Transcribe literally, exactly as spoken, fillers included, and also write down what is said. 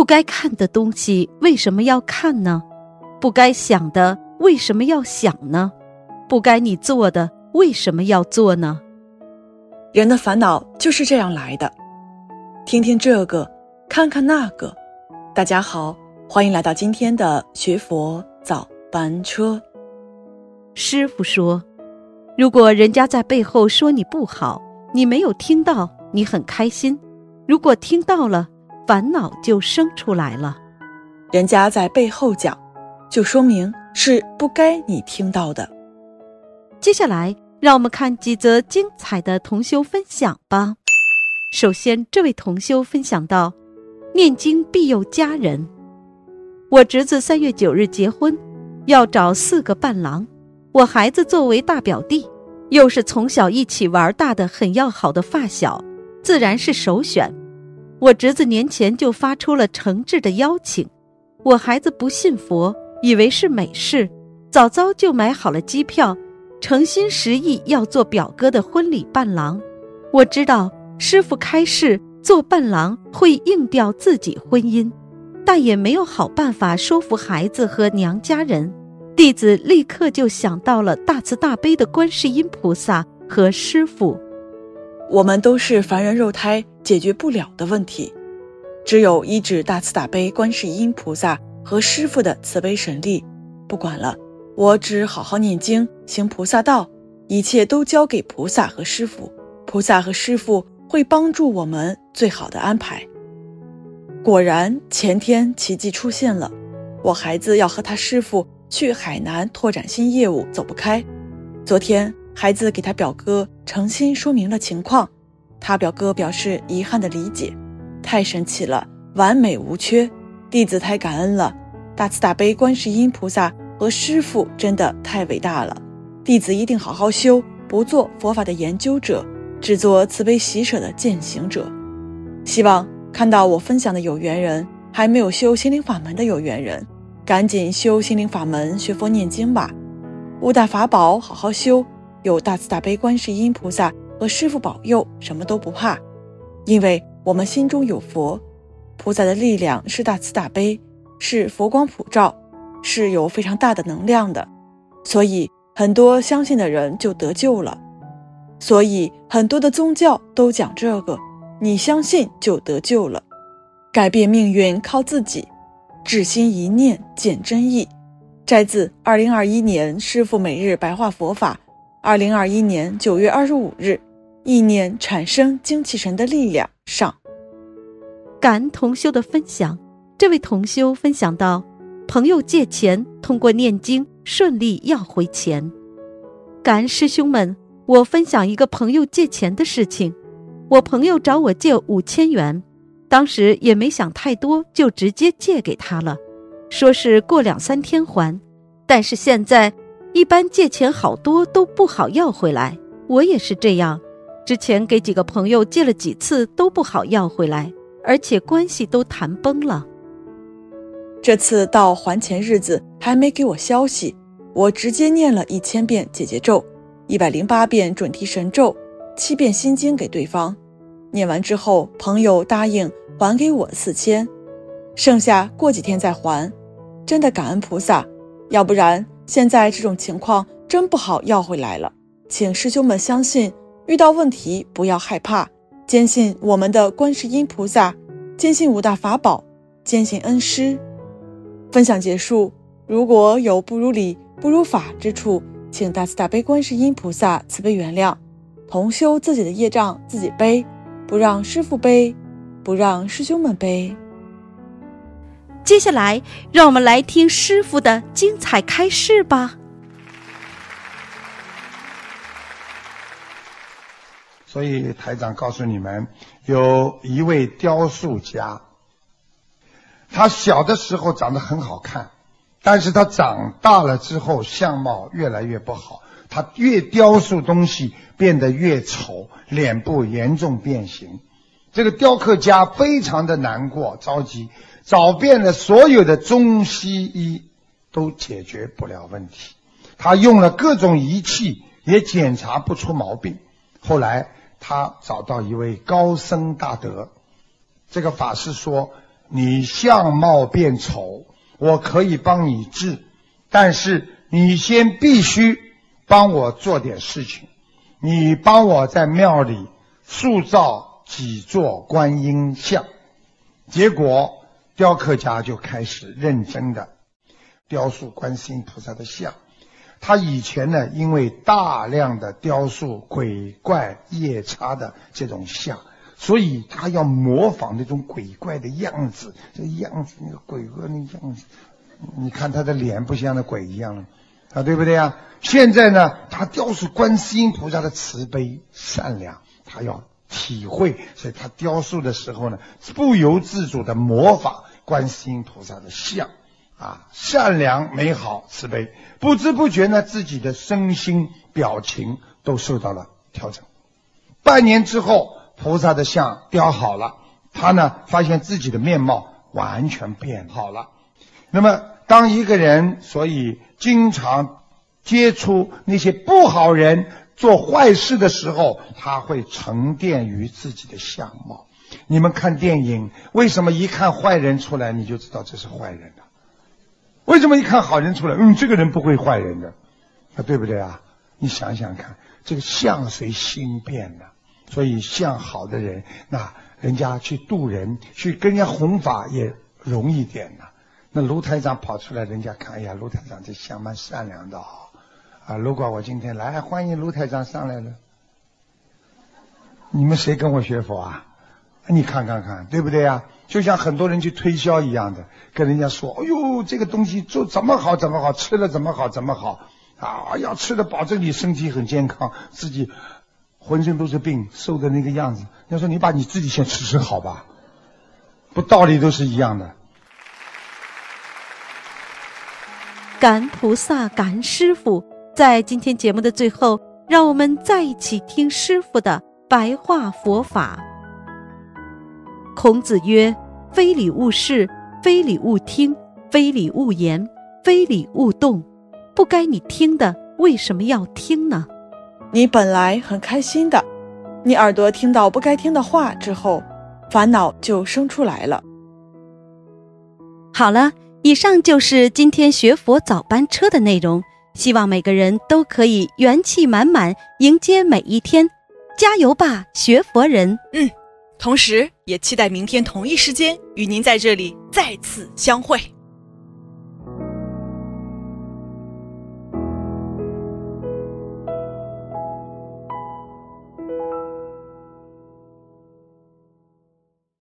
该看的东西为什么要看呢？不该想的为什么要想呢？不该你做的为什么要做呢？ 人的烦恼就是这样来的，听听这个，看看那个。大家好，欢迎来到今天的学佛早班车。 师父说，如果人家在背后说你不好，你没有听到，你很开心；如果听到了，烦恼就生出来了。 人家在背后讲，就说明是不该你听到的。 接下来让我们看几则精彩的同修分享吧。首先，这位同修分享到，念经必有家人。我侄子三月九日结婚，要找四个伴郎，我孩子作为大表弟，又是从小一起玩大的很要好的发小，自然是首选。我侄子年前就发出了诚挚的邀请，我孩子不信佛，以为是美事，早早就买好了机票，诚心实意要做表哥的婚礼伴郎。我知道师父开示做伴郎会应掉自己婚姻，但也没有好办法说服孩子和娘家人。弟子立刻就想到了大慈大悲的观世音菩萨和师父。 我们都是凡人肉胎，解决不了的问题，只有依止大慈大悲观世音菩萨和师父的慈悲神力。不管了，我只好好念经，行菩萨道，一切都交给菩萨和师父，菩萨和师父会帮助我们最好的安排。果然前天奇迹出现了，我孩子要和他师父去海南拓展新业务，走不开。昨天孩子给他表哥诚心说明了情况，他表哥表示遗憾的理解。太神奇了，完美无缺，弟子太感恩了，大慈大悲观世音菩萨和师父真的太伟大了，弟子一定好好修，不做佛法的研究者，只做慈悲喜舍的践行者。希望看到我分享的有缘人，还没有修心灵法门的有缘人，赶紧修心灵法门，学佛念经吧。五大法宝好好修，有大慈大悲观世音菩萨和师父保佑，什么都不怕。因为我们心中有佛，菩萨的力量是大慈大悲，是佛光普照，是有非常大的能量的，所以很多相信的人就得救了。所以很多的宗教都讲这个，你相信就得救了。改变命运靠自己，至心一念见真意。摘自二零二一年师父每日白话佛法，二零二一年九月二十五日，意念产生精气神的力量上。 感恩同修的分享。这位同修分享到，朋友借钱，通过念经顺利要回钱。感恩师兄们，我分享一个朋友借钱的事情。我朋友找我借五千元，当时也没想太多，就直接借给他了，说是过两三天还。但是现在一般借钱好多都不好要回来，我也是这样，之前给几个朋友借了几次都不好要回来，而且关系都谈崩了。 这次到还钱日子还没给我消息，我直接念了一千遍解结咒，一百零八遍准提神咒，七遍心经给对方。念完之后，朋友答应还给我四千，剩下过几天再还。真的感恩菩萨，要不然现在这种情况真不好要回来了。请师兄们相信，遇到问题不要害怕，坚信我们的观世音菩萨，坚信五大法宝，坚信恩师。分享结束，如果有不如理不如法之处，请大慈大悲观世音菩萨慈悲原谅，同修自己的业障自己背，不让师父背，不让师兄们背。 接下来让我们来听师父的精彩开示吧。 所以台长告诉你们，有一位雕塑家，他小的时候长得很好看，但是他长大了之后相貌越来越不好，他越雕塑东西变得越丑，脸部严重变形。这个雕刻家非常的难过着急，找遍了所有的中西医都解决不了问题，他用了各种仪器也检查不出毛病。后来他找到一位高僧大德，这个法师说， 你相貌变丑，我可以帮你治，但是你先必须帮我做点事情，你帮我在庙里塑造几座观音像。结果雕刻家就开始认真的雕塑观世音菩萨的像。他以前呢，因为大量的雕塑鬼怪夜叉的这种像，所以他要模仿那种鬼怪的样子，这个样子，那个鬼怪那样子，你看他的脸不像那鬼一样了啊，对不对啊？现在呢，他雕塑观世音菩萨的慈悲善良，他要体会，所以他雕塑的时候呢，不由自主的模仿观世音菩萨的像啊，善良美好慈悲，不知不觉呢，自己的身心表情都受到了调整。半年之后，菩萨的像雕好了，他呢发现自己的面貌完全变好了。那么当一个人所以经常接触那些不好人做坏事的时候，他会沉淀于自己的相貌。你们看电影，为什么一看坏人出来你就知道这是坏人了？为什么一看好人出来，嗯，这个人不会坏人的啊，对不对啊？你想想看，这个相随心变的，所以相好的人，那人家去度人，去跟人家弘法也容易点呢。那卢台长跑出来，人家看，哎呀，卢台长这相蛮善良的哦。啊，如果我今天来，欢迎卢台长上来了，你们谁跟我学佛啊？你看看看，对不对啊？就像很多人去推销一样的，跟人家说，哎呦，这个东西做怎么好怎么好，吃了怎么好怎么好啊，要吃的保证你身体很健康，自己浑身都是病，瘦的那个样子。要说你把你自己先吃吃好吧，不道理都是一样的。 感恩菩萨，感恩师父。在今天节目的最后，让我们再一起听师父的白话佛法。孔子曰：非礼勿视，非礼勿听，非礼勿言，非礼勿动。不该你听的，为什么要听呢？ 你本来很开心的，你耳朵听到不该听的话之后，烦恼就生出来了。 好了，以上就是今天学佛早班车的内容，希望每个人都可以元气满满迎接每一天，加油吧，学佛人！ 嗯，同时也期待明天同一时间与您在这里再次相会。